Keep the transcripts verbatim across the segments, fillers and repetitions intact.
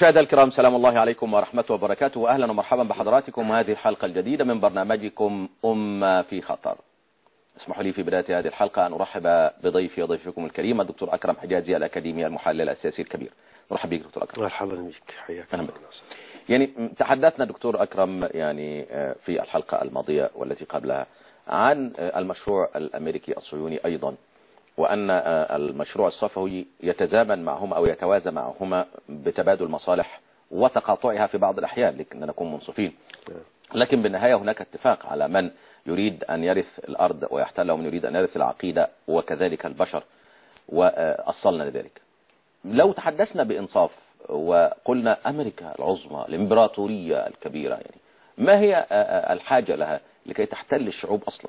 مشاهدينا الكرام، سلام الله عليكم ورحمته وبركاته، واهلا ومرحبا بحضراتكم هذه الحلقة الجديدة من برنامجكم أمة في خطر. اسمحوا لي في بداية هذه الحلقة أن أرحب بضيفي وضيفكم الكريم الدكتور أكرم حجازي الأكاديمي المحلل السياسي الكبير. نرحب بك دكتور أكرم. مرحبا بك، حياك الله. يعني تحدثنا دكتور أكرم يعني في الحلقة الماضية والتي قبلها عن المشروع الأمريكي الصهيوني أيضا، وأن المشروع الصفوي يتزامن معهما أو يتوازى معهما بتبادل مصالح وتقاطعها في بعض الأحيان، لكن نكون منصفين. لكن بالنهاية هناك اتفاق على من يريد أن يرث الأرض ويحتلها ومن يريد أن يرث العقيدة وكذلك البشر، وأصلنا لذلك. لو تحدثنا بإنصاف وقلنا أمريكا العظمى الإمبراطورية الكبيرة، يعني ما هي الحاجة لها لكي تحتل الشعوب أصلا؟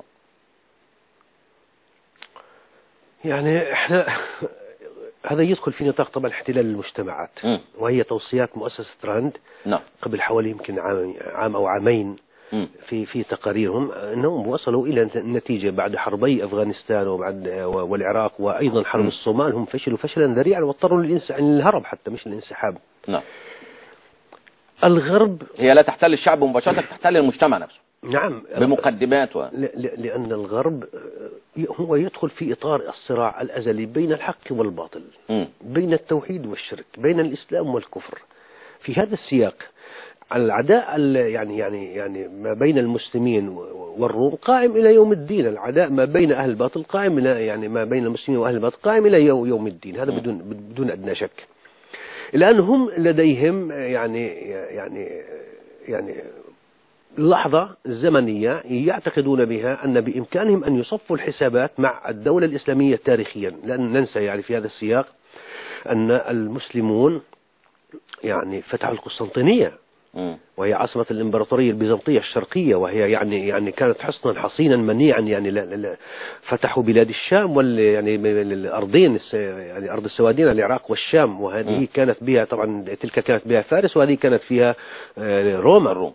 يعني احنا هذا يدخل في نطاق طبعا احتلال المجتمعات، م. وهي توصيات مؤسسة راند نعم. قبل حوالي يمكن عام, عام أو عامين م. في في تقاريرهم أنهم وصلوا إلى النتيجة بعد حربي أفغانستان وبعد والعراق وأيضا حرب م. الصومال، هم فشلوا فشلا ذريعا واضطروا للهرب حتى مش الانسحاب. نعم. الغرب هي لا تحتل الشعب مباشرة، تحتل المجتمع نفسه. نعم، بمقدمات و... لأن الغرب هو يدخل في إطار الصراع الأزلي بين الحق والباطل، م. بين التوحيد والشرك، بين الإسلام والكفر. في هذا السياق العداء يعني يعني يعني ما بين المسلمين والروم قائم إلى يوم الدين، العداء ما بين أهل الباطل قائم إلى يعني ما بين المسلمين وأهل الباطل قائم إلى يوم الدين، هذا م. بدون بدون أدنى شك. الآن هم لديهم يعني يعني يعني لحظة زمنية يعتقدون بها أن بإمكانهم أن يصفوا الحسابات مع الدولة الإسلامية تاريخيا، لأن ننسى يعني في هذا السياق أن المسلمون يعني فتحوا القسطنطينية وهي عاصمة الإمبراطورية البيزنطية الشرقية، وهي يعني يعني كانت حصنا حصينا منيعا، يعني لا لا فتحوا بلاد الشام وال يعني الأرضين يعني أرض السوادين العراق والشام، وهذه م. كانت بها طبعا تلك كانت بها فارس وهذه كانت فيها روما الروم،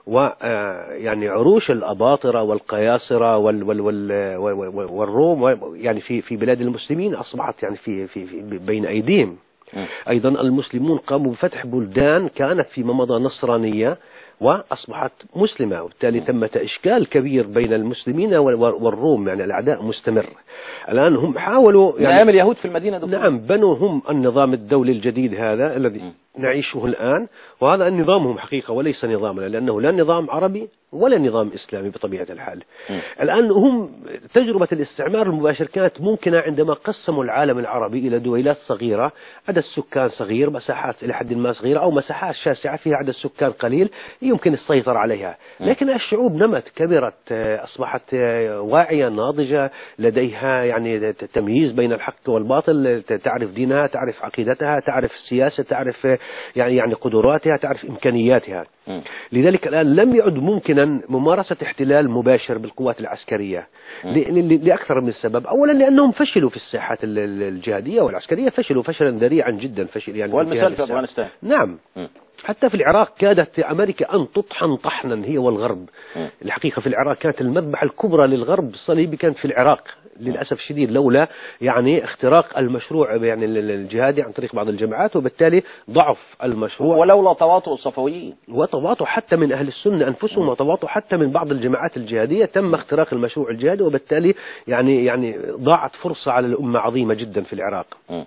ويعني عروش الأباطرة والقياصرة وال وال وال والروم يعني في في بلاد المسلمين أصبحت يعني في في, في بين أيديهم. أيضا المسلمون قاموا بفتح بلدان كانت فيما مضى نصرانية وأصبحت مسلمة، وبالتالي ثمة إشكال كبير بين المسلمين والروم، يعني الأعداء مستمر. الآن هم حاولوا يعني نعم اليهود في المدينة دكتور. نعم بنوا هم النظام الدولي الجديد هذا الذي م. نعيشه الآن، وهذا نظامهم حقيقة وليس نظامنا، لأنه لا نظام عربي ولا نظام إسلامي بطبيعة الحال. م. الآن هم تجربة الاستعمار المباشر كانت ممكنة عندما قسموا العالم العربي إلى دويلات صغيرة، عدد السكان صغير، مساحات إلى حد ما صغيرة، أو مساحات شاسعة فيها عدد سكان قليل يمكن السيطرة عليها. لكن الشعوب نمت كبرت، أصبحت واعية ناضجة، لديها يعني تمييز بين الحق والباطل، تعرف دينها، تعرف عقيدتها، تعرف السياسة، تعرف يعني يعني قدراتها، تعرف إمكانياتها. م. لذلك الآن لم يعد ممكنا ممارسة احتلال مباشر بالقوات العسكرية لأكثر من سبب. أولا لأنهم فشلوا في الساحات الجهادية والعسكرية، فشلوا فشلا ذريعا جدا، فشل يعني والمثال في أفغانستان. نعم م. حتى في العراق كادت أمريكا أن تطحن طحنا هي والغرب. م. الحقيقة في العراق كانت المذبحة الكبرى للغرب الصليبي كانت في العراق للأسف الشديد، لولا يعني اختراق المشروع يعني الجهادي عن طريق بعض الجماعات، وبالتالي ضعف المشروع ولولا تواطؤ الصفويين وتواطؤ حتى من أهل السنة أنفسهم، وتواطؤ حتى من بعض الجماعات الجهادية، تم اختراق المشروع الجهادي، وبالتالي يعني يعني ضاعت فرصة على الأمة عظيمة جدا في العراق. م.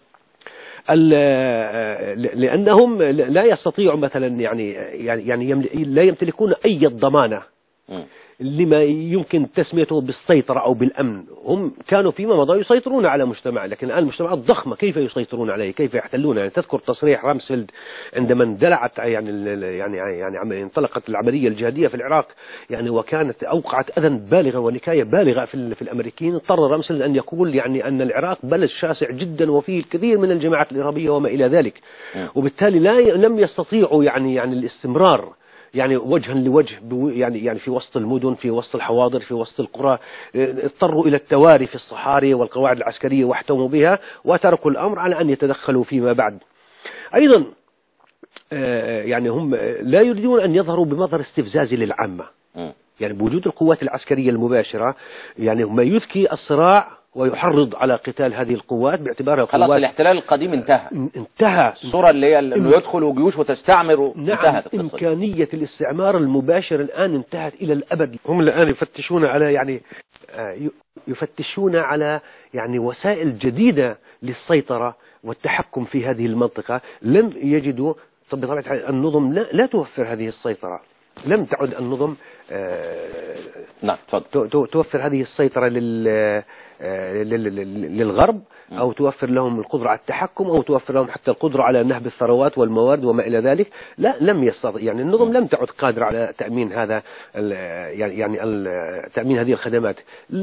لأنهم لا يستطيعوا مثلا يعني يعني يعني لا يمتلكون أي ضمانة لما يمكن تسميته بالسيطرة أو بالأمن. هم كانوا فيما مضى يسيطرون على مجتمع، لكن الآن المجتمعات ضخمة، كيف يسيطرون عليه؟ كيف يحتلون؟ يعني تذكر تصريح رامسفيلد عندما اندلعت يعني يعني يعني انطلقت العملية الجهادية في العراق، يعني وكانت أوقعت أذى بالغة ونكاية بالغة في في الأمريكيين، اضطر رامسفيلد أن يقول يعني أن العراق بلد شاسع جدا وفيه الكثير من الجماعات الإرهابية وما إلى ذلك، وبالتالي لا لم يستطيعوا يعني يعني الاستمرار يعني وجها لوجه يعني يعني في وسط المدن، في وسط الحواضر، في وسط القرى. اضطروا إلى التواري في الصحاري والقواعد العسكرية واحتموا بها، وتركوا الأمر على أن يتدخلوا فيما بعد. أيضا يعني هم لا يريدون أن يظهروا بمظهر استفزازي للعامة، يعني بوجود القوات العسكرية المباشرة يعني ما يذكي الصراع ويحرض على قتال هذه القوات باعتبارها خلاص قوات الاحتلال القديم انتهى انتهى الصورة اللي هي انه يدخل جيوش وتستعمر نعم. انتهت القصة. إمكانية الاستعمار المباشر الآن انتهت إلى الأبد. هم الآن يفتشون على يعني يفتشون على يعني وسائل جديدة للسيطرة والتحكم في هذه المنطقة. لم يجدوا بطبيعة الحال النظم لا, لا توفر هذه السيطرة. لم تعد النظم نعم توفر هذه السيطرة للغرب أو توفر لهم القدرة على التحكم أو توفر لهم حتى القدرة على نهب الثروات والموارد وما إلى ذلك. لا لم يستطيع يعني النظم لم تعد قادرة على تأمين هذا يعني يعني تأمين هذه الخدمات.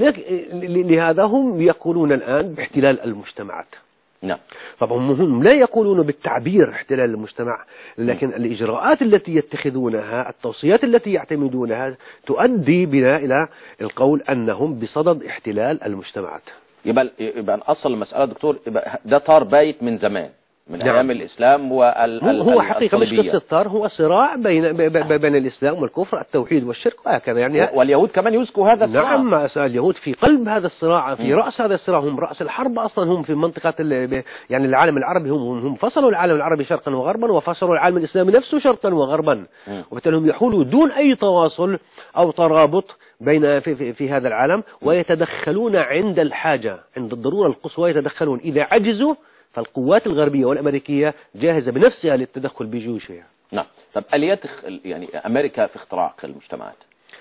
لهذا هم يقولون الآن باحتلال المجتمعات. نعم. طبعا هم لا يقولون بالتعبير احتلال المجتمع، لكن الإجراءات التي يتخذونها التوصيات التي يعتمدونها تؤدي بنا إلى القول أنهم بصدد احتلال المجتمعات. يبقى يبقى أصل المسألة دكتور يبقى ده طار بايت من زمان من نعم. أيام الإسلام وال هو حقيقة مش قصة طار، هو صراع بين بين الإسلام والكفر، التوحيد والشرك وهكذا يعني. واليهود كمان يذكوا هذا الصراع. نعم اليهود في قلب هذا الصراع، في م. رأس هذا الصراع، هم رأس الحرب أصلا. هم في منطقة يعني العالم العربي، هم هم فصلوا العالم العربي شرقا وغربا وفصلوا العالم الإسلامي نفسه شرقا وغربا، وبالتالي هم يحولوا دون أي تواصل أو ترابط بين في, في, في هذا العالم، ويتدخلون عند الحاجة، عند الضرورة القصوى يتدخلون. إذا عجزوا فالقوات الغربية والأمريكية جاهزة بنفسها للتدخل بجيوشها. نعم. طب آليات يعني أمريكا في اختراق المجتمعات؟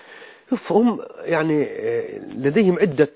هم يعني لديهم عدة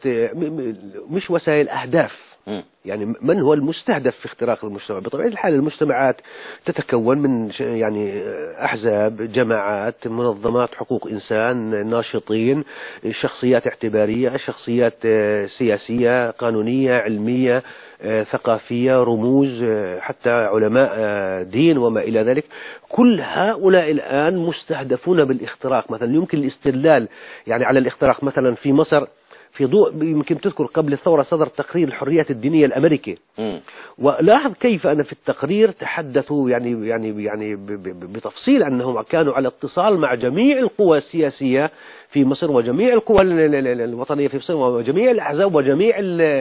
مش وسائل أهداف. م. يعني من هو المستهدف في اختراق المجتمع؟ بطبيعة الحال المجتمعات تتكون من يعني أحزاب، جماعات، منظمات حقوق إنسان، ناشطين، شخصيات اعتبارية، شخصيات سياسية، قانونية، علمية، ثقافية، رموز، حتى علماء دين وما إلى ذلك. كل هؤلاء الآن مستهدفون بالاختراق. مثلا يمكن الاستدلال يعني على الاختراق مثلا في مصر في ضوء يمكن تذكر قبل الثورة صدر تقرير الحريات الدينية الأمريكي، م. ولاحظ كيف أن في التقرير تحدثوا يعني يعني يعني بتفصيل أنهم كانوا على اتصال مع جميع القوى السياسية في مصر وجميع القوى الوطنية في مصر وجميع الأحزاب وجميع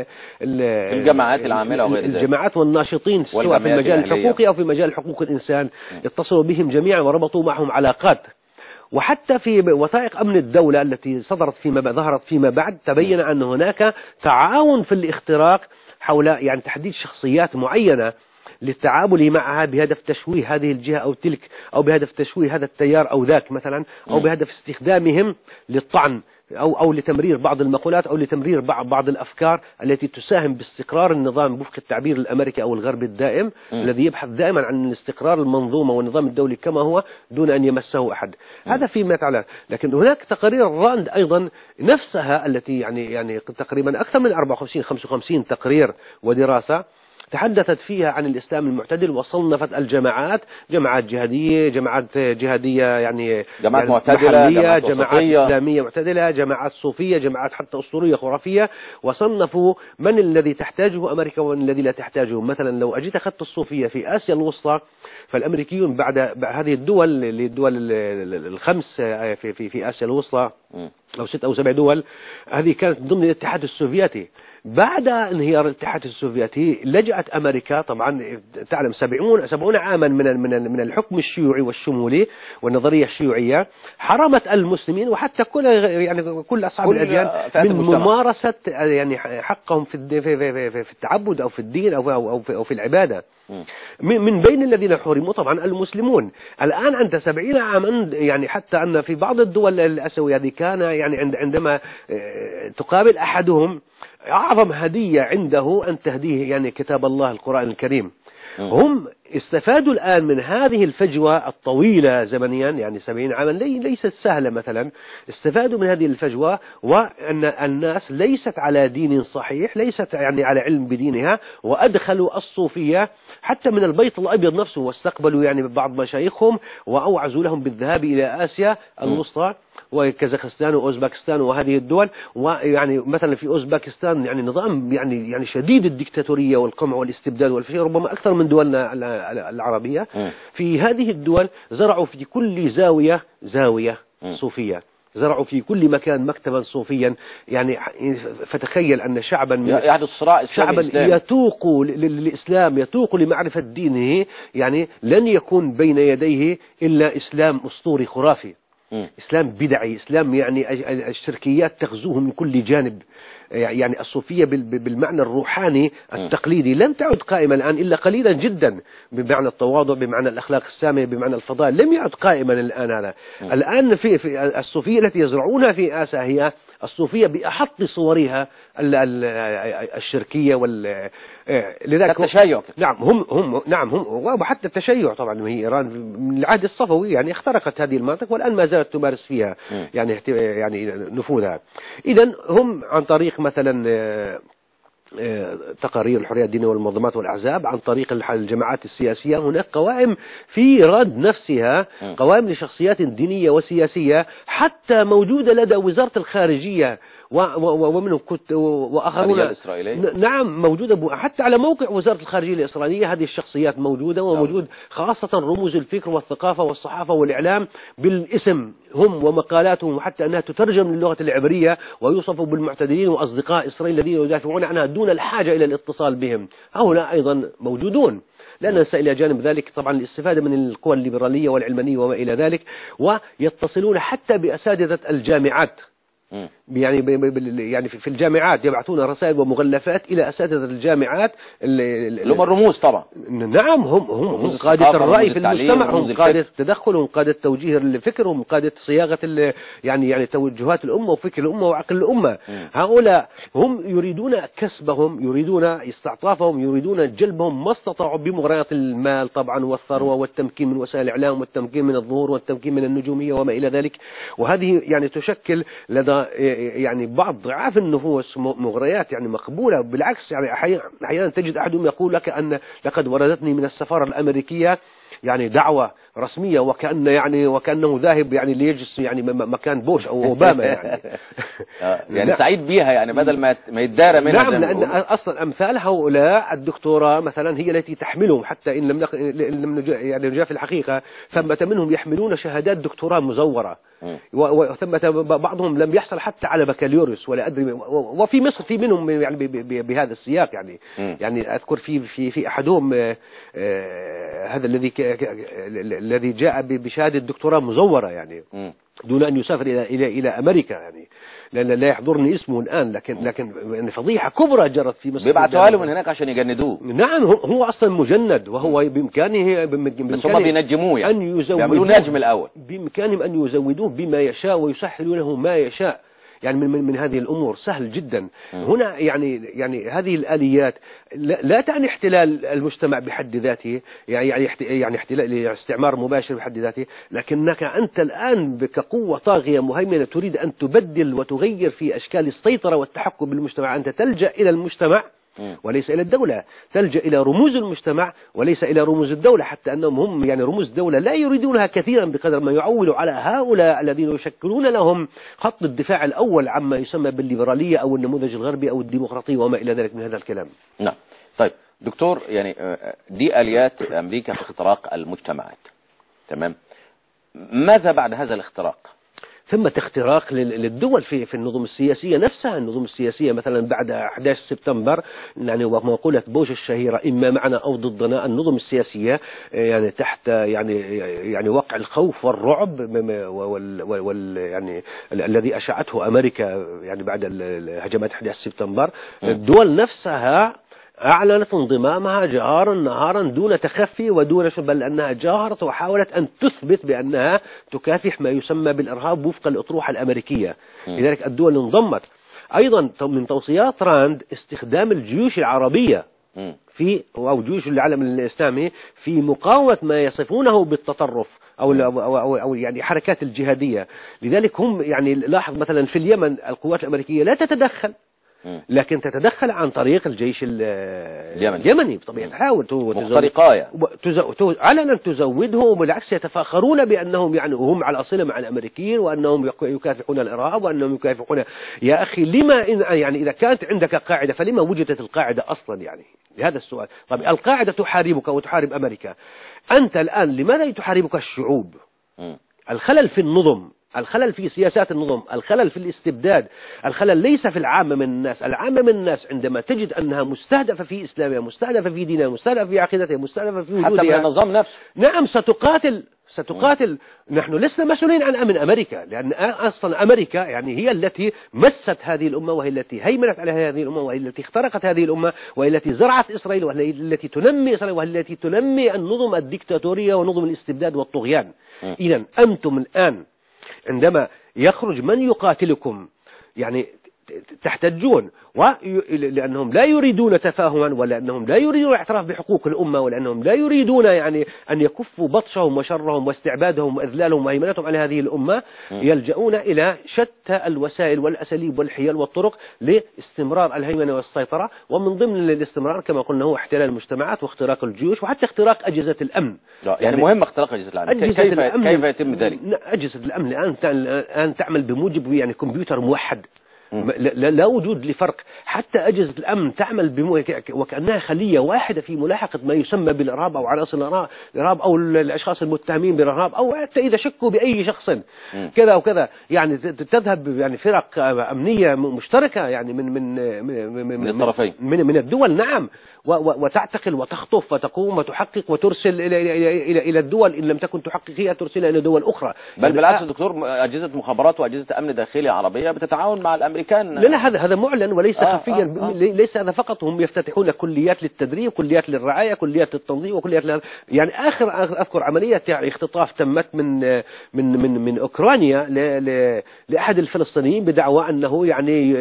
الجماعات العاملة وغير ذلك، الجماعات والناشطين سواء في المجال الحقوقي أو في مجال حقوق الإنسان. م. اتصلوا بهم جميعا وربطوا معهم علاقات. وحتى في وثائق أمن الدولة التي صدرت فيما بعد ظهرت فيما بعد تبين أن هناك تعاون في الاختراق حول يعني تحديد شخصيات معينة للتعامل معها بهدف تشويه هذه الجهة أو تلك، أو بهدف تشويه هذا التيار أو ذاك مثلا، أو بهدف استخدامهم للطعن أو أو لتمرير بعض المقولات أو لتمرير بعض بعض الأفكار التي تساهم باستقرار النظام بوفق التعبير الأمريكي أو الغربي الدائم م. الذي يبحث دائما عن استقرار المنظومة والنظام الدولي كما هو دون أن يمسه أحد. م. هذا فيما يتعلق. لكن هناك تقارير راند أيضا نفسها التي يعني يعني تقريبا أكثر من أربعة وخمسين خمسة وخمسين تقرير ودراسة تحدثت فيها عن الإسلام المعتدل وصنفت الجماعات جماعات جهادية، جماعات جهادية يعني جماعات يعني معتدلة، جماعات, جماعات إسلامية معتدلة، جماعات صوفية، جماعات حتى أسطورية خرافية، وصنفوا من الذي تحتاجه أمريكا ومن الذي لا تحتاجه. مثلا لو أجيت أخذت الصوفية في آسيا الوسطى فالأمريكيون بعد هذه الدول الدول الخمس في في في آسيا الوسطى أو ست أو سبع دول، هذه كانت ضمن الاتحاد السوفيتي. بعد انهيار الاتحاد السوفيتي لجأت أمريكا، طبعا تعلم سبعون سبعون عاما من من من الحكم الشيوعي والشمولي والنظرية الشيوعية حرمت المسلمين وحتى كل يعني كل أصحاب الأديان من ممارسة يعني حقهم في في في التعبد أو في الدين أو أو في, أو في العبادة. من بين الذين حرموا طبعا المسلمون. الآن أنت سبعين عاما يعني حتى أن في بعض الدول الآسيوية هذه كان يعني عندما تقابل أحدهم أعظم هدية عنده أن تهديه يعني كتاب الله القرآن الكريم. هم استفادوا الآن من هذه الفجوة الطويلة زمنيا يعني سبعين عاما ليست سهلة مثلا، استفادوا من هذه الفجوة وأن الناس ليست على دين صحيح، ليست يعني على علم بدينها، وأدخلوا الصوفية حتى من البيت الأبيض نفسه، واستقبلوا يعني بعض مشايخهم وأوعزوا لهم بالذهاب إلى آسيا الوسطى وكازاخستان وأوزباكستان وهذه الدول. ويعني مثلا في أوزباكستان يعني نظام يعني يعني شديد الدكتاتورية والقمع والاستبداد والفشل ربما أكثر من دولنا العربية. في هذه الدول زرعوا في كل زاوية زاوية صوفية، زرعوا في كل مكان مكتبا صوفيا، يعني فتخيل أن شعبا يحدث صراع شعبا يتوق للإسلام، يتوق لمعرفة دينه، يعني لن يكون بين يديه إلا إسلام أسطوري خرافي، م. إسلام بدعي، إسلام يعني الشركيات تغزوه من كل جانب. يعني الصوفية بالمعنى الروحاني التقليدي لم تعد قائمة الآن إلا قليلا جدا، بمعنى التواضع، بمعنى الأخلاق السامية، بمعنى الفضائل، لم يعد قائما الآن هذا. الآن في, في الصوفية التي يزرعونها في آسا هي الصوفية بأحط صورها الشركية وال لذلك التشيع. نعم هم هم نعم هم وحتى التشيع طبعا. هي إيران من العهد الصفوي يعني اخترقت هذه المناطق والآن ما زالت تمارس فيها يعني يعني نفوذها. إذن هم عن طريق مثلا تقارير الحرية الدينية والمنظمات والأحزاب، عن طريق الجماعات السياسية، هناك قوائم في إيران نفسها، قوائم لشخصيات دينية وسياسية حتى موجودة لدى وزارة الخارجية ومنهم كنت وآخرون. نعم موجودة حتى على موقع وزارة الخارجية الإسرائيلية، هذه الشخصيات موجودة، وموجود خاصة رموز الفكر والثقافة والصحافة والإعلام بالاسم هم ومقالاتهم، وحتى أنها تترجم للغة العبرية ويوصفوا بالمعتدلين وأصدقاء إسرائيل الذين يدافعون عنها دون الحاجة إلى الاتصال بهم. هؤلاء أيضا موجودون. لا ننسى إلى جانب ذلك طبعا الاستفادة من القوى الليبرالية والعلمانية وما إلى ذلك، ويتصلون حتى بأساتذة الجامعات، يعني يعني في الجامعات يبعثون رسائل ومغلفات إلى أساتذة الجامعات اللي هم الرموز طبعا. نعم هم هم, هم قادة الرأي في المجتمع، هم قادة التدخل، هم قادة توجيه الفكر، هم قادة صياغة يعني يعني توجهات الأمة وفكر الأمة وعقل الأمة. م. هؤلاء هم يريدون كسبهم، يريدون استعطافهم، يريدون جلبهم ما استطاعوا بمغريات المال طبعا والثروة والتمكين من وسائل الإعلام والتمكين من الظهور والتمكين من النجومية وما إلى ذلك. وهذه يعني تشكل لدى يعني بعض ضعاف النفوس مغريات يعني مقبولة. بالعكس يعني أحيانا تجد أحدهم يقول لك أن لقد وردتني من السفارة الأمريكية يعني دعوة رسمية، وكأن يعني وكأنه ذاهب يعني ليجلس يعني مكان بوش أو أوباما يعني يعني سعيد بيها يعني بدل ما ما يتدارى منها. نعم لأن أصلا أمثال هؤلاء الدكتوراه مثلا هي التي تحملهم، حتى إن لم لم يعني جاء في الحقيقة ثمة منهم يحملون شهادات دكتوراه مزورة، وثمة بعضهم لم يحصل حتى على بكالوريوس ولا أدري. وفي مصر في منهم يعني بهذا السياق يعني م. يعني أذكر في في في أحدهم آه آه هذا الذي الذي جاء بشهادة دكتوراه مزورة يعني م. دون أن يسافر إلى إلى إلى أمريكا يعني، لأن لا يحضرني اسمه الآن، لكن لكن يعني فضيحة كبرى جرت في مصر. بيبعتوها له من هناك عشان يجندوه. نعم هو أصلا مجند، وهو بإمكانه بإمكانه بس هم بينجموه يعني أن يزودوه نجم الأول، بإمكانهم أن يزودوه بما يشاء ويسهلوا له ما يشاء يعني من من, من هذه الأمور سهل جدا. م. هنا يعني يعني هذه الآليات لا, لا تعني احتلال المجتمع بحد ذاته، يعني يعني يعني احتلال استعمار مباشر بحد ذاته، لكنك أنت الآن كقوة طاغية مهيمنة تريد أن تبدل وتغير في أشكال السيطرة والتحكم بالمجتمع. أنت تلجأ إلى المجتمع وليس إلى الدولة، تلجأ إلى رموز المجتمع وليس إلى رموز الدولة، حتى أنهم هم يعني رموز الدولة لا يريدونها كثيرا بقدر ما يعولوا على هؤلاء الذين يشكلون لهم خط الدفاع الأول عما يسمى بالليبرالية أو النموذج الغربي أو الديمقراطية وما إلى ذلك من هذا الكلام. نعم. طيب دكتور، يعني دي آليات أمريكا في اختراق المجتمعات، تمام. ماذا بعد هذا الاختراق؟ ثمة اختراق للدول في في النظم السياسية نفسها. النظم السياسية مثلا بعد أحد عشر سبتمبر يعني ومقولة بوش الشهيرة إما معنا أو ضدنا، النظم السياسية يعني تحت يعني يعني وقع الخوف والرعب وال وال يعني الذي أشعته أمريكا يعني بعد هجمات أحد عشر سبتمبر، الدول نفسها أعلنت انضمامها جهارا نهارا دون تخفي ودون شبه، لأنها جاهرت وحاولت أن تثبت بأنها تكافح ما يسمى بالإرهاب وفق الأطروحة الأمريكية. لذلك الدول انضمت. أيضا من توصيات راند استخدام الجيوش العربية في أو جيوش العالم الإسلامي في مقاومة ما يصفونه بالتطرف أو أو أو, أو يعني حركات الجهادية. لذلك هم يعني لاحظ مثلا في اليمن القوات الأمريكية لا تتدخل، لكن تتدخل عن طريق الجيش اليمني بطبيعة الحال، مخترقاية علنا تزوده، وبالعكس يتفاخرون بأنهم يعني هم على صلة مع الأمريكيين وأنهم يكافحون الإرهاب وأنهم يكافحون. يا أخي لما إن يعني إذا كانت عندك قاعدة فلما وجدت القاعدة أصلا؟ يعني هذا السؤال. طب القاعدة تحاربك وتحارب أمريكا، أنت الآن لماذا تحاربك الشعوب؟ الخلل في النظم الخلل في سياسات النظم، الخلل في الاستبداد، الخلل ليس في العامة من الناس. العامة من الناس عندما تجد أنها مستهدفة في إسلامها، مستهدفة في دينها، مستهدفة في عقيدتها، مستهدفة في وجودها، حتى من النظام نفسه، نعم ستقاتل ستقاتل. نحن لسنا مسؤولين عن أمن أمريكا، لأن أصلا أمريكا يعني هي التي مست هذه الأمة، وهي التي هيمنت على هذه الأمة، وهي التي اخترقت هذه الأمة، وهي التي زرعت إسرائيل، وهي التي تنمي إسرائيل، وهي التي تنمي النظم الديكتاتورية ونظم الاستبداد والطغيان. إذن أنتم الآن عندما يخرج من يقاتلكم يعني تحتجون، ولأنهم لا يريدون تفاهما، ولأنهم لا يريدون الاعتراف بحقوق الأمة، ولأنهم لا يريدون يعني أن يكفوا بطشهم وشرهم واستعبادهم وإذلالهم وهيمنتهم على هذه الأمة، يلجؤون إلى شتى الوسائل والأساليب والحيل والطرق لاستمرار الهيمنة والسيطرة. ومن ضمن الاستمرار كما قلنا هو احتلال المجتمعات واختراق الجيوش وحتى اختراق أجهزة الأمن. يعني, يعني مهم اختراق أجهزة الأمن. أجهزة كيف, الأمن كيف يتم ذلك؟ أجهزة الأمن الآن الآن تعمل بموجب يعني كمبيوتر موحد، لا, لا وجود لفرق. حتى أجهزة الأمن تعمل بمو... وكأنها خلية واحدة في ملاحقة ما يسمى بالإرهاب أو عناصر الإرهاب أو الأشخاص المتهمين بالإرهاب، أو حتى إذا شكوا بأي شخص كذا وكذا يعني تذهب يعني فرق أمنية مشتركة يعني من من من, من, من الطرفين من, من الدول، نعم، وتعتقل وتخطف وتقوم وتحقق وترسل إلى إلى إلى إلى الدول، إن لم تكن تحقق هي ترسلها إلى دول أخرى. بل يعني بالعكس دكتور، أجهزة مخابرات وأجهزة أمن داخلي عربية بتتعاون مع الأمريكان. لا لا هذا هذا معلن وليس آه خفيا. آه آه. ليس هذا فقط، هم يفتتحون كليات للتدريب، كليات للرعاية، كليات للتنظيم، وكليات لل... يعني آخر أذكر عملية يعني اختطاف تمت من من من من أوكرانيا ل... ل... لأحد الفلسطينيين بدعوى أنه يعني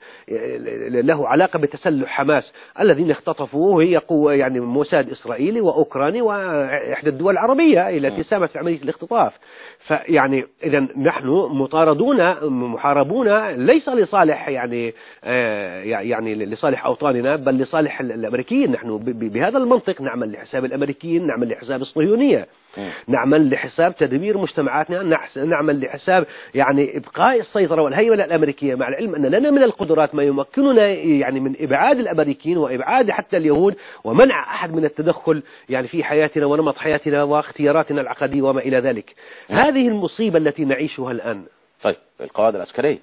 له علاقة بتسلح حماس. الذين اختطفوه هي قوة يعني موساد إسرائيلي وأوكراني وإحدى الدول العربية التي ساهمت في عملية الاختطاف. فيعني إذا نحن مطاردون محاربون ليس لصالح يعني آه يعني لصالح أوطاننا، بل لصالح الأمريكيين. نحن بهذا المنطق نعمل لحساب الأمريكيين، نعمل لحساب الصهيونية، نعمل لحساب تدمير مجتمعاتنا، نعمل لحساب يعني إبقاء السيطرة والهيمنة الأمريكية، مع العلم أن لنا من القدرات ما يمكننا يعني من إبعاد الأمريكيين وإبعاد حتى اليهود ومنع أحد من التدخل يعني في حياتنا ونمط حياتنا واختياراتنا العقدية وما إلى ذلك. هذه المصيبة التي نعيشها الآن. طيب القواعد العسكرية.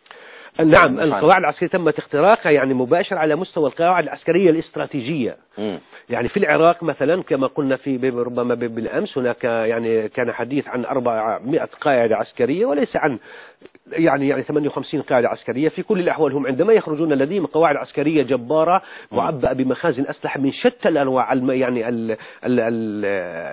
نعم القواعد العسكرية تمت اختراقها يعني مباشر على مستوى القواعد العسكرية الاستراتيجية. م. يعني في العراق مثلا كما قلنا في ربما بالأمس هناك يعني كان حديث عن أربعمائة قاعدة عسكرية وليس عن يعني يعني ثمانية وخمسين قاعدة عسكرية. في كل الأحوال هم عندما يخرجون لديهم قواعد عسكرية جبارة معبأة بمخازن أسلحة من شتى الأنواع يعني ال ال ال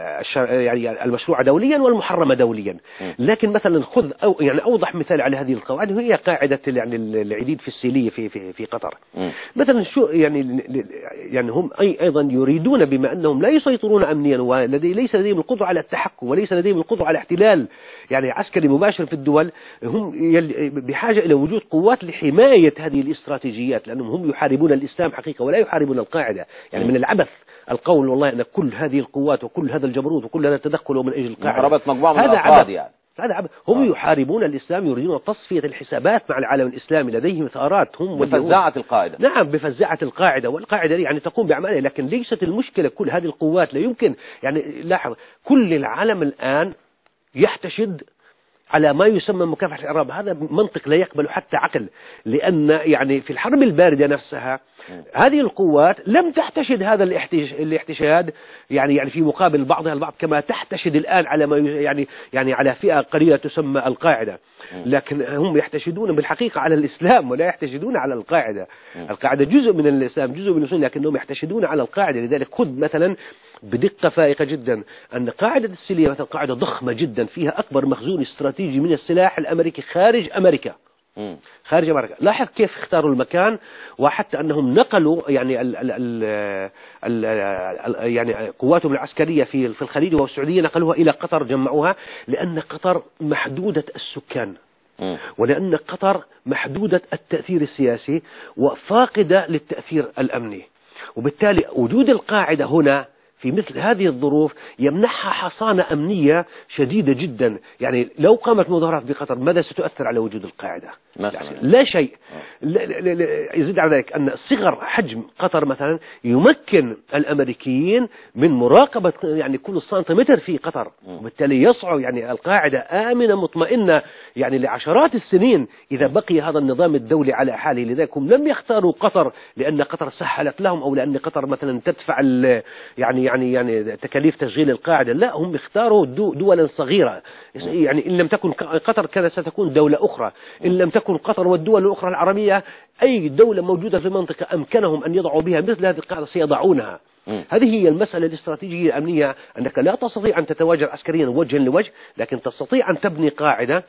يعني المشروعة دوليا والمحرمة دوليا. لكن مثلا خذ أو يعني أوضح مثال على هذه القواعد هي قاعدة يعني العديد في السيلية في في في قطر. مثلا شو يعني يعني هم أي أيضا يريدون بما أنهم لا يسيطرون أمنيا ولدي ليس لديهم القدرة على التحكم وليس لديهم القدرة على احتلال يعني عسكري مباشر في الدول، هم بحاجة إلى وجود قوات لحماية هذه الاستراتيجيات، لأنهم هم يحاربون الإسلام حقيقة ولا يحاربون القاعدة. يعني من العبث القول والله أن كل هذه القوات وكل هذا الجبروت وكل هذا التدخل من أجل القاعدة هذا عبث يعني. هذا عبث. هم آه. يحاربون الإسلام، يريدون تصفية الحسابات مع العالم الإسلامي، لديهم ثارات هم بفزاعة القاعدة. نعم بفزاعة القاعدة، والقاعدة يعني تقوم بأعمالها، لكن ليست المشكلة كل هذه القوات لا يمكن يعني لاحظ كل العالم الآن يحتشد على ما يسمى مكافحة الإرهاب. هذا منطق لا يقبل حتى عقل، لأن يعني في الحرب الباردة نفسها هذه القوات لم تحتشد هذا الاحتشاد يعني يعني في مقابل بعضها البعض كما تحتشد الآن على ما يعني يعني على فئة قليلة تسمى القاعدة، لكن هم يحتشدون بالحقيقة على الإسلام ولا يحتشدون على القاعدة. القاعدة جزء من الإسلام جزء من السنة، لكنهم يحتشدون على القاعدة. لذلك خذ مثلا بدقة فائقة جدا أن قاعدة السيلية مثلا قاعدة ضخمة جدا فيها أكبر مخزون استراتيجي من السلاح الأمريكي خارج أمريكا. خارج أمريكا. لاحظ كيف اختاروا المكان، وحتى أنهم نقلوا يعني ال ال ال ال ال يعني قواتهم العسكرية في في الخليج والسعودية نقلوها إلى قطر، جمعوها لأن قطر محدودة السكان ولأن قطر محدودة التأثير السياسي وفاقدة للتأثير الأمني، وبالتالي وجود القاعدة هنا في مثل هذه الظروف يمنحها حصانة أمنية شديدة جدا. يعني لو قامت مظاهرات بقطر ماذا ستؤثر على وجود القاعدة؟ لا شيء. لا لا لا يزيد على ذلك أن صغر حجم قطر مثلا يمكن الأمريكيين من مراقبة يعني كل سنتيمتر في قطر، وبالتالي يصعب يعني القاعدة آمنة مطمئنة يعني لعشرات السنين إذا بقي هذا النظام الدولي على حاله. لذلك هم لم يختاروا قطر لأن قطر سهلت لهم أو لأن قطر مثلا تدفع يعني يعني يعني تكاليف تشغيل القاعدة، لا، هم اختاروا دولا صغيرة. يعني إن لم تكن قطر كانت ستكون دولة أخرى، إن لم تكن قطر والدول الأخرى العربية أي دولة موجودة في المنطقة أمكنهم أن يضعوا بها مثل هذه القاعدة سيضعونها. هذه هي المسألة الاستراتيجية الأمنية، أنك لا تستطيع أن تتواجد عسكريا وجها لوجه، لكن تستطيع أن تبني قاعدة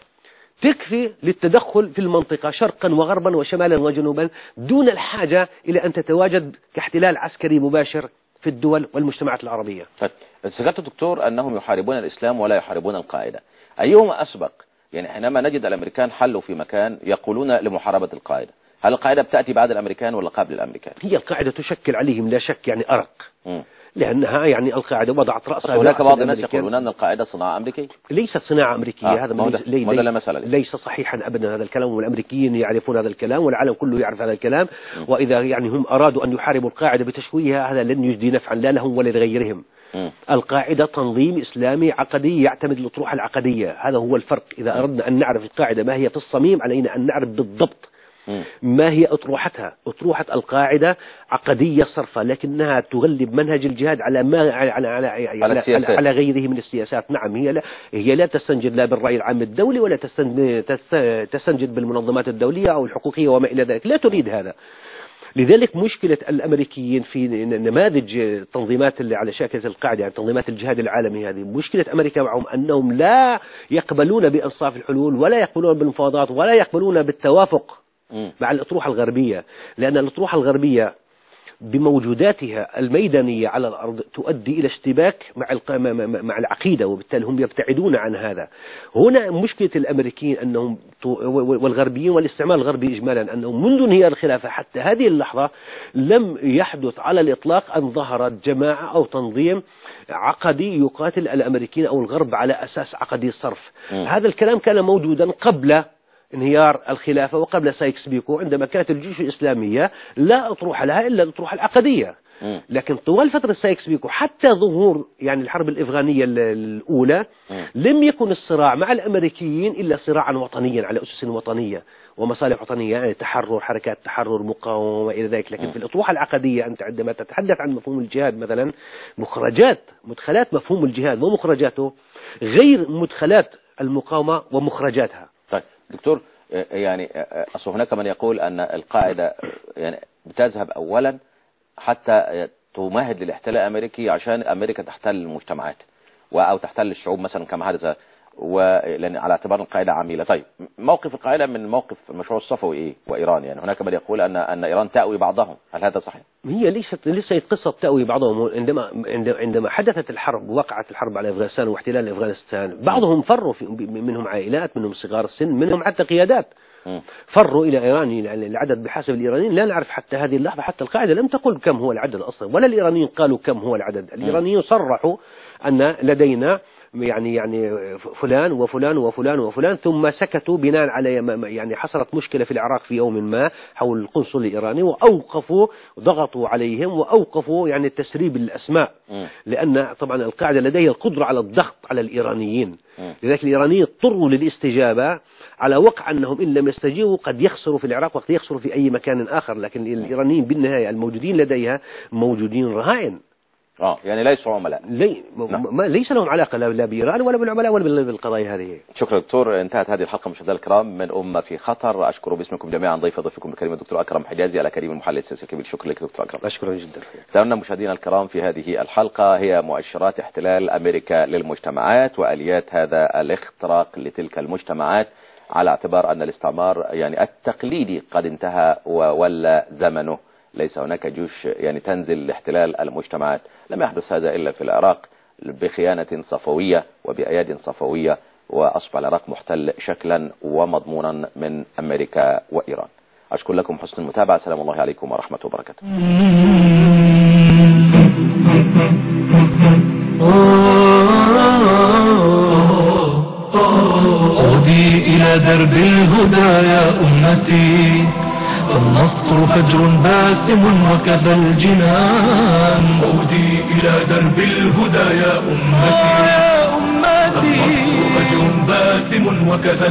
تكفي للتدخل في المنطقة شرقا وغربا وشمالا وجنوبا دون الحاجة إلى أن تتواجد كاحتلال عسكري مباشر في الدول والمجتمعات العربية. ذكرت دكتور أنهم يحاربون الإسلام ولا يحاربون القاعدة، أيهما أسبق؟ يعني حينما نجد الأمريكان حلوا في مكان يقولون لمحاربة القاعدة، هل القاعدة بتأتي بعد الأمريكان ولا قبل الأمريكان؟ هي القاعدة تشكل عليهم لا شك يعني أرق، م. لأنها يعني القاعدة وضعت رأسها. هناك بعض الناس يقولون أن القاعدة صناعة أمريكية. ليست صناعة أمريكية. آه. هذا مودة. ليس, مودة ليس, ليس صحيحا أبدا هذا الكلام، والأمريكيين يعرفون هذا الكلام والعالم كله يعرف هذا الكلام. م. وإذا يعني هم أرادوا أن يحاربوا القاعدة بتشويهها هذا لن يجدي نفعا لا لهم ولا لغيرهم. م. القاعدة تنظيم إسلامي عقدي يعتمد الأطروحة العقدية، هذا هو الفرق. إذا أردنا أن نعرف القاعدة ما هي في الصميم علينا أن نعرف بالضبط ما هي أطروحتها. أطروحة القاعدة عقدية صرفة، لكنها تغلب منهج الجهاد على ما على على على, على, على, على غيره من السياسات. نعم، هي لا هي لا تستنجد لا بالرأي العام الدولي ولا تستنجد, تستنجد بالمنظمات الدولية أو الحقوقية وما إلى ذلك، لا تريد هذا. لذلك مشكلة الأمريكيين في نماذج تنظيمات اللي على شاكلة القاعدة، يعني تنظيمات الجهاد العالمي، هذه مشكلة أمريكا معهم أنهم لا يقبلون بأنصاف الحلول ولا يقبلون بالمفاوضات ولا يقبلون بالتوافق مع الأطروحة الغربية، لأن الأطروحة الغربية بموجوداتها الميدانية على الأرض تؤدي إلى اشتباك مع مع العقيدة، وبالتالي هم يبتعدون عن هذا. هنا مشكلة الأمريكيين أنهم والغربيين والاستعمار الغربي إجمالا أنهم منذ انهيار الخلافة حتى هذه اللحظة لم يحدث على الإطلاق أن ظهرت جماعة أو تنظيم عقدي يقاتل الأمريكيين أو الغرب على أساس عقدي الصرف. م. هذا الكلام كان موجودا قبل انهيار الخلافة وقبل سايكس بيكو، عندما كانت الجيوش الإسلامية لا أطروح لها إلا الأطروحة العقدية. م. لكن طوال فترة سايكس بيكو حتى ظهور يعني الحرب الإفغانية الأولى م. لم يكن الصراع مع الأمريكيين إلا صراعا وطنيا على أسس وطنية ومصالح وطنية، يعني تحرر، حركات تحرر، مقاومة وإلى ذلك. لكن م. في الأطروحة العقدية أنت عندما تتحدث عن مفهوم الجهاد مثلا، مخرجات مدخلات مفهوم الجهاد ومخرجاته غير مدخلات المقاومة ومخرجاتها. طيب دكتور، يعني أصل هناك من يقول أن القاعدة يعني بتذهب أولا حتى تمهد للاحتلال الأمريكي عشان أمريكا تحتل المجتمعات أو تحتل الشعوب مثلا كما حدث، ولأن على اعتبار القاعدة عميلة. طيب موقف القاعدة من موقف المشروع الصفوي إيه وإيران؟ يعني هناك من يقول أن أن إيران تأوي بعضهم، هل هذا صحيح؟ هي ليست ليست قصة تأوي بعضهم. عندما عندما حدثت الحرب ووقعت الحرب على أفغانستان واحتلال أفغانستان، بعضهم فروا منهم عائلات، منهم صغار السن، منهم حتى قيادات فروا إلى إيران. العدد بحسب الإيرانيين لا نعرف حتى هذه اللحظة، حتى القاعدة لم تقل كم هو العدد أصلا، ولا الإيرانيين قالوا كم هو العدد. الإيرانيين صرحوا أن لدينا يعني يعني فلان وفلان وفلان وفلان، ثم سكتوا بناء على يعني حصلت مشكلة في العراق في يوم ما حول القنصل الإيراني، وأوقفوا ضغطوا عليهم وأوقفوا يعني تسريب الأسماء، لأن طبعا القاعدة لديها القدرة على الضغط على الإيرانيين. لذلك الإيرانيين اضطروا للاستجابة على وقع أنهم إن لم يستجيبوا قد يخسروا في العراق وقد يخسروا في أي مكان آخر، لكن الإيرانيين بالنهاية الموجودين لديها موجودين رهائن. اه يعني ليسوا عملاء. لي... ما ليس لهم علاقة لا بإيران ولا بالعملاء ولا بالقضايا هذه. شكرا دكتور، انتهت هذه الحلقة مشاهدينا الكرام من أمة في خطر. أشكر باسمكم جميعا ضيف ضيفكم الكريم الدكتور أكرم حجازي على كريم المحلل السياسي الكبير. شكرا لك دكتور أكرم. أشكرا جدا. تابعنا مشاهدينا الكرام في هذه الحلقة هي مؤشرات احتلال أمريكا للمجتمعات وآليات هذا الاختراق لتلك المجتمعات، على اعتبار أن الاستعمار يعني التقليدي قد انتهى وولى زمنه. ليس هناك جيوش يعني تنزل لاحتلال المجتمعات. لم يحدث هذا إلا في العراق بخيانة صفوية وبأياد صفوية، وأصبح العراق محتل شكلا ومضمونا من أمريكا وإيران. أشكر لكم حسن المتابعة. سلام الله عليكم ورحمة وبركاته. عودي إلى درب الهدى يا أمتي، النصر فجر باسم وكذا الجنان. عودي إلى درب الهدى يا أمتي، النصر فجر باسم وكذا